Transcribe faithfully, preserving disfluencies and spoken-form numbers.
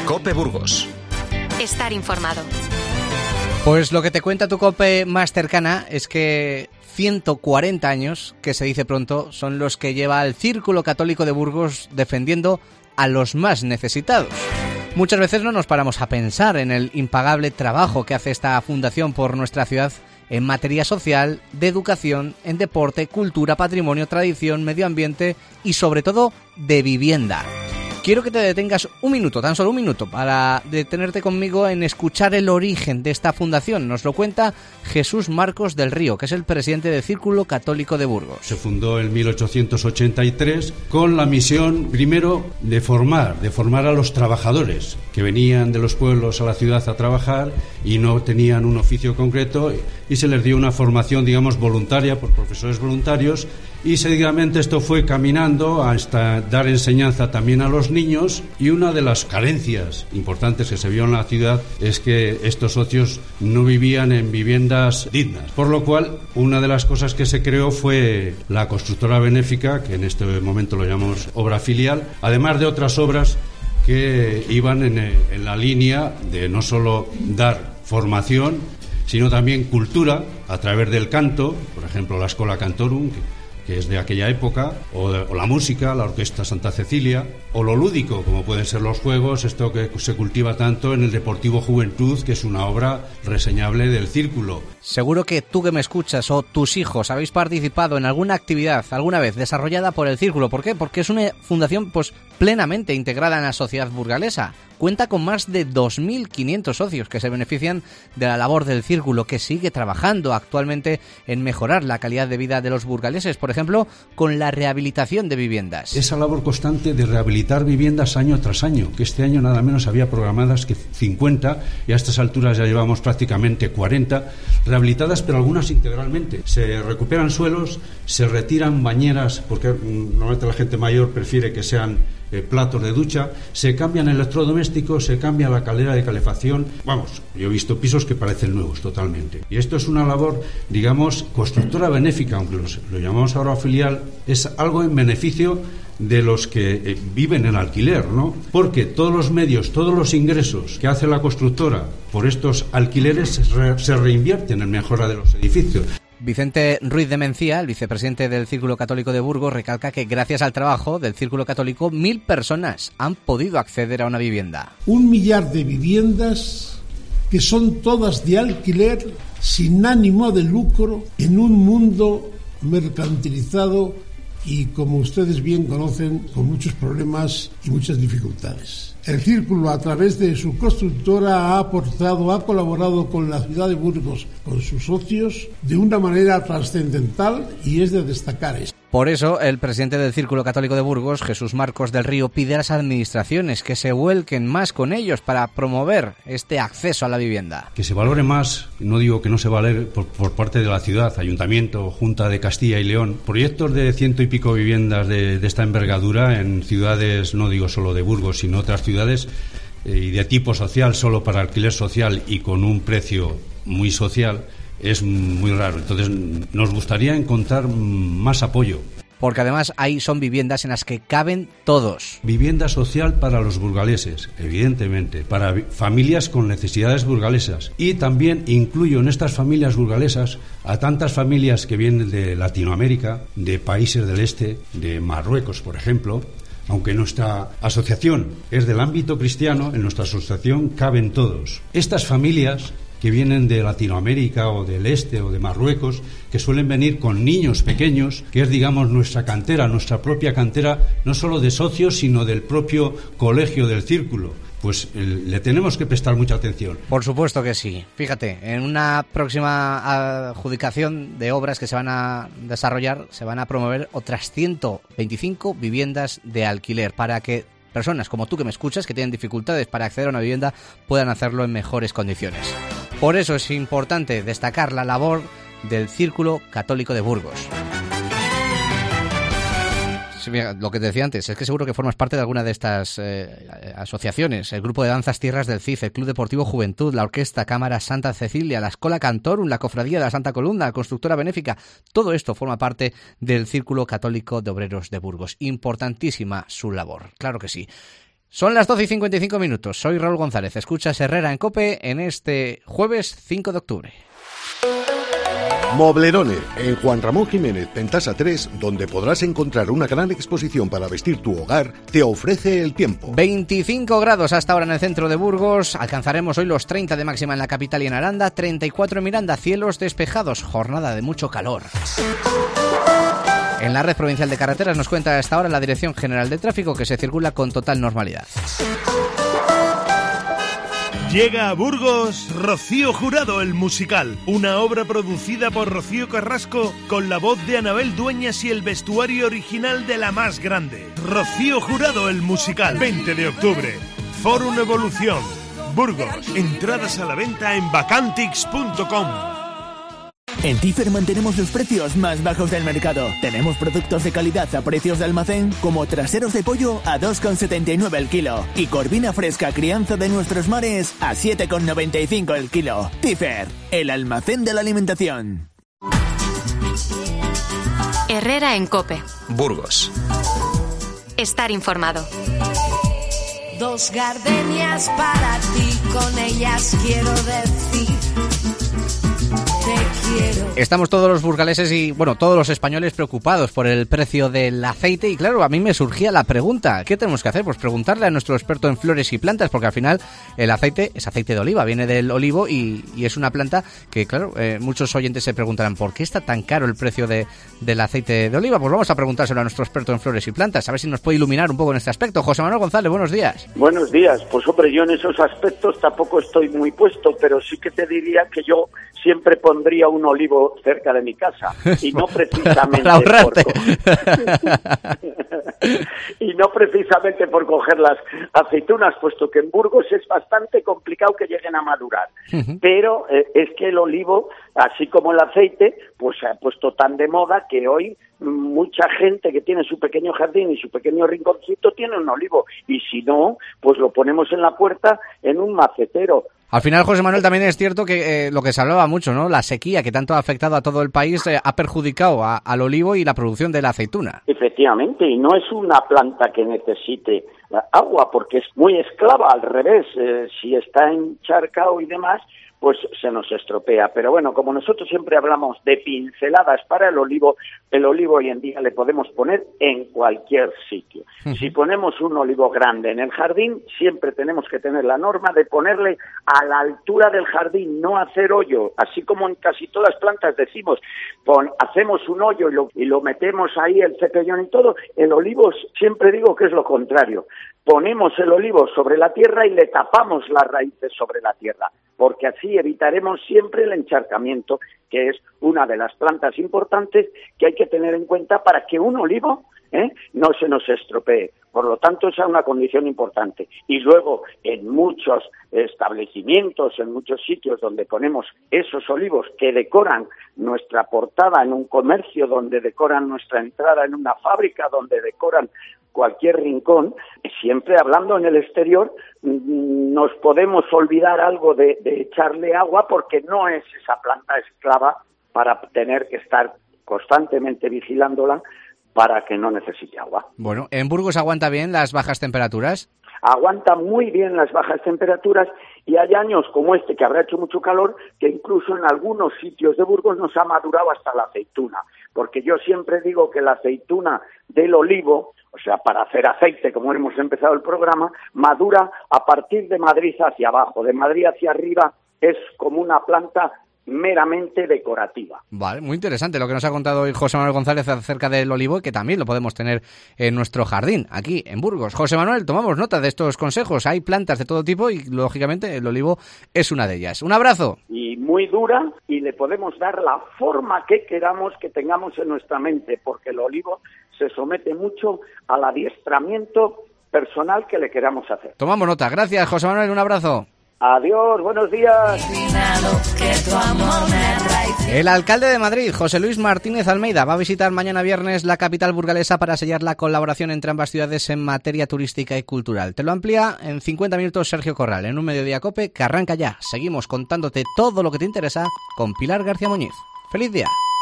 COPE Burgos. Estar informado. Pues lo que te cuenta tu COPE más cercana es que ciento cuarenta años, que se dice pronto, son los que lleva el Círculo Católico de Burgos defendiendo a los más necesitados. Muchas veces no nos paramos a pensar en el impagable trabajo que hace esta fundación por nuestra ciudad en materia social, de educación, en deporte, cultura, patrimonio, tradición, medio ambiente y sobre todo de vivienda. Quiero que te detengas un minuto, tan solo un minuto, para detenerte conmigo en escuchar el origen de esta fundación. Nos lo cuenta Jesús Marcos del Río, que es el presidente del Círculo Católico de Burgos. Se fundó en mil ochocientos ochenta y tres con la misión, primero, de formar, de formar a los trabajadores que venían de los pueblos a la ciudad a trabajar y no tenían un oficio concreto, y se les dio una formación, digamos, voluntaria por profesores voluntarios, y seguidamente esto fue caminando hasta dar enseñanza también a los niños. Y una de las carencias importantes que se vio en la ciudad es que estos socios no vivían en viviendas dignas, por lo cual una de las cosas que se creó fue la constructora benéfica, que en este momento lo llamamos obra filial, además de otras obras que iban en, en la línea de no solo dar formación, sino también cultura a través del canto, por ejemplo la Schola Cantorum, que que es de aquella época, o, o la música, la Orquesta Santa Cecilia, o lo lúdico, como pueden ser los juegos, esto que se cultiva tanto en el Deportivo Juventud, que es una obra reseñable del Círculo. Seguro que tú que me escuchas o tus hijos habéis participado en alguna actividad alguna vez desarrollada por el Círculo. ¿Por qué? Porque es una fundación pues plenamente integrada en la sociedad burgalesa. Cuenta con más de dos mil quinientos socios que se benefician de la labor del Círculo, que sigue trabajando actualmente en mejorar la calidad de vida de los burgaleses, por ejemplo, con la rehabilitación de viviendas. Esa labor constante de rehabilitar viviendas año tras año, que este año nada menos había programadas que cincuenta, y a estas alturas ya llevamos prácticamente cuarenta, rehabilitadas, pero algunas integralmente. Se recuperan suelos, se retiran bañeras, porque normalmente la gente mayor prefiere que sean Eh, platos de ducha, se cambian electrodomésticos, se cambia la caldera de calefacción. Vamos, yo he visto pisos que parecen nuevos totalmente. Y esto es una labor, digamos, constructora benéfica, aunque los, lo llamamos ahora filial, es algo en beneficio de los que eh, viven en alquiler, ¿no? Porque todos los medios, todos los ingresos que hace la constructora por estos alquileres se, re, se reinvierten en mejora de los edificios. Vicente Ruiz de Mencía, el vicepresidente del Círculo Católico de Burgos, recalca que gracias al trabajo del Círculo Católico, mil personas han podido acceder a una vivienda. Un millar de viviendas que son todas de alquiler, sin ánimo de lucro, en un mundo mercantilizado y, como ustedes bien conocen, con muchos problemas y muchas dificultades. El Círculo, a través de su constructora, ha aportado, ha colaborado con la ciudad de Burgos, con sus socios, de una manera trascendental, y es de destacar esto. Por eso, el presidente del Círculo Católico de Burgos, Jesús Marcos del Río, pide a las administraciones que se vuelquen más con ellos para promover este acceso a la vivienda. Que se valore más, no digo que no se valore por, por parte de la ciudad, Ayuntamiento, Junta de Castilla y León, proyectos de ciento y pico viviendas de, de esta envergadura en ciudades, no digo solo de Burgos, sino otras ciudades, eh, y de tipo social, solo para alquiler social y con un precio muy social, es muy raro. Entonces nos gustaría encontrar más apoyo. Porque además ahí son viviendas en las que caben todos. Vivienda social para los burgaleses, evidentemente, para familias con necesidades burgalesas. Y también incluyo en estas familias burgalesas a tantas familias que vienen de Latinoamérica, de países del este, de Marruecos, por ejemplo. Aunque nuestra asociación es del ámbito cristiano, en nuestra asociación caben todos. Estas familias que vienen de Latinoamérica o del este o de Marruecos, que suelen venir con niños pequeños, que es, digamos, nuestra cantera, nuestra propia cantera, no solo de socios, sino del propio colegio del Círculo. Pues el, le tenemos que prestar mucha atención. Por supuesto que sí. Fíjate, en una próxima adjudicación de obras que se van a desarrollar, se van a promover otras ciento veinticinco viviendas de alquiler para que personas como tú que me escuchas, que tienen dificultades para acceder a una vivienda, puedan hacerlo en mejores condiciones. Por eso es importante destacar la labor del Círculo Católico de Burgos. Sí, mira, lo que te decía antes, es que seguro que formas parte de alguna de estas eh, asociaciones. El Grupo de Danzas Tierras del C I F, el Club Deportivo Juventud, la Orquesta Cámara Santa Cecilia, la Schola Cantorum, la Cofradía de la Santa Columna, la Constructora Benéfica. Todo esto forma parte del Círculo Católico de Obreros de Burgos. Importantísima su labor, claro que sí. Son las doce y cincuenta y cinco minutos. Soy Raúl González. Escuchas Herrera en COPE en este jueves cinco de octubre. Moblerone, en Juan Ramón Jiménez, Pentasa tres, donde podrás encontrar una gran exposición para vestir tu hogar, te ofrece el tiempo. veinticinco grados hasta ahora en el centro de Burgos. Alcanzaremos hoy los treinta de máxima en la capital y en Aranda, treinta y cuatro en Miranda, cielos despejados, jornada de mucho calor. En la red provincial de carreteras nos cuenta hasta ahora la Dirección General de Tráfico que se circula con total normalidad. Llega a Burgos Rocío Jurado, el musical, una obra producida por Rocío Carrasco con la voz de Anabel Dueñas y el vestuario original de La Más Grande. Rocío Jurado, el musical, veinte de octubre, Fórum Evolución, Burgos, entradas a la venta en bacantix punto com. En Tifer mantenemos los precios más bajos del mercado. Tenemos productos de calidad a precios de almacén, como traseros de pollo a dos con setenta y nueve el kilo y corvina fresca crianza de nuestros mares a siete con noventa y cinco el kilo. Tifer, el almacén de la alimentación. Herrera en COPE. Burgos. Estar informado. Dos gardenias para ti, con ellas quiero decir... Estamos todos los burgaleses y, bueno, todos los españoles preocupados por el precio del aceite y, claro, a mí me surgía la pregunta, ¿qué tenemos que hacer? Pues preguntarle a nuestro experto en flores y plantas, porque al final el aceite es aceite de oliva, viene del olivo y, y es una planta que, claro, eh, muchos oyentes se preguntarán, ¿por qué está tan caro el precio de, del aceite de oliva? Pues vamos a preguntárselo a nuestro experto en flores y plantas, a ver si nos puede iluminar un poco en este aspecto. José Manuel González, buenos días. Buenos días. Pues, hombre, yo en esos aspectos tampoco estoy muy puesto, pero sí que te diría que yo siempre pondría un olivo cerca de mi casa y no precisamente para ahorrarte. por y no precisamente por coger las aceitunas, puesto que en Burgos es bastante complicado que lleguen a madurar. Uh-huh. Pero eh, es que el olivo, así como el aceite, pues se ha puesto tan de moda que hoy mucha gente que tiene su pequeño jardín y su pequeño rinconcito tiene un olivo, y si no, pues lo ponemos en la puerta en un macetero. Al final, José Manuel, también es cierto que eh, lo que se hablaba mucho, ¿no? La sequía que tanto ha afectado a todo el país eh, ha perjudicado a, al olivo y la producción de la aceituna. Efectivamente, y no es una planta que necesite agua, porque es muy esclava, al revés, eh, si está encharcado y demás, pues se nos estropea. Pero bueno, como nosotros siempre hablamos de pinceladas para el olivo, el olivo hoy en día le podemos poner en cualquier sitio. Uh-huh. Si ponemos un olivo grande en el jardín, siempre tenemos que tener la norma de ponerle a la altura del jardín, no hacer hoyo, así como en casi todas las plantas decimos, pon, hacemos un hoyo y lo, y lo metemos ahí, el cepellón y todo. El olivo siempre digo que es lo contrario. Ponemos el olivo sobre la tierra y le tapamos las raíces sobre la tierra, porque así evitaremos siempre el encharcamiento, que es una de las plantas importantes que hay que tener en cuenta para que un olivo ¿eh? no se nos estropee. Por lo tanto, esa es una condición importante. Y luego, en muchos establecimientos, en muchos sitios donde ponemos esos olivos que decoran nuestra portada en un comercio, donde decoran nuestra entrada en una fábrica, donde decoran cualquier rincón, siempre hablando en el exterior, nos podemos olvidar algo de, de echarle agua, porque no es esa planta esclava para tener que estar constantemente vigilándola para que no necesite agua. Bueno, ¿en Burgos aguanta bien las bajas temperaturas? Aguanta muy bien las bajas temperaturas, y hay años como este que habrá hecho mucho calor, que incluso en algunos sitios de Burgos nos ha madurado hasta la aceituna, porque yo siempre digo que la aceituna del olivo, o sea, para hacer aceite, como hemos empezado el programa, madura a partir de Madrid hacia abajo. De Madrid hacia arriba es como una planta meramente decorativa. Vale, muy interesante lo que nos ha contado hoy José Manuel González acerca del olivo, y que también lo podemos tener en nuestro jardín, aquí en Burgos. José Manuel, tomamos nota de estos consejos. Hay plantas de todo tipo y, lógicamente, el olivo es una de ellas. Un abrazo. Y muy dura, y le podemos dar la forma que queramos, que tengamos en nuestra mente, porque el olivo se somete mucho al adiestramiento personal que le queramos hacer. Tomamos nota. Gracias, José Manuel. Un abrazo. Adiós, buenos días. El alcalde de Madrid, José Luis Martínez Almeida, va a visitar mañana viernes la capital burgalesa para sellar la colaboración entre ambas ciudades en materia turística y cultural. Te lo amplía en cincuenta minutos Sergio Corral, en un Mediodía COPE que arranca ya. Seguimos contándote todo lo que te interesa con Pilar García Muñiz. ¡Feliz día!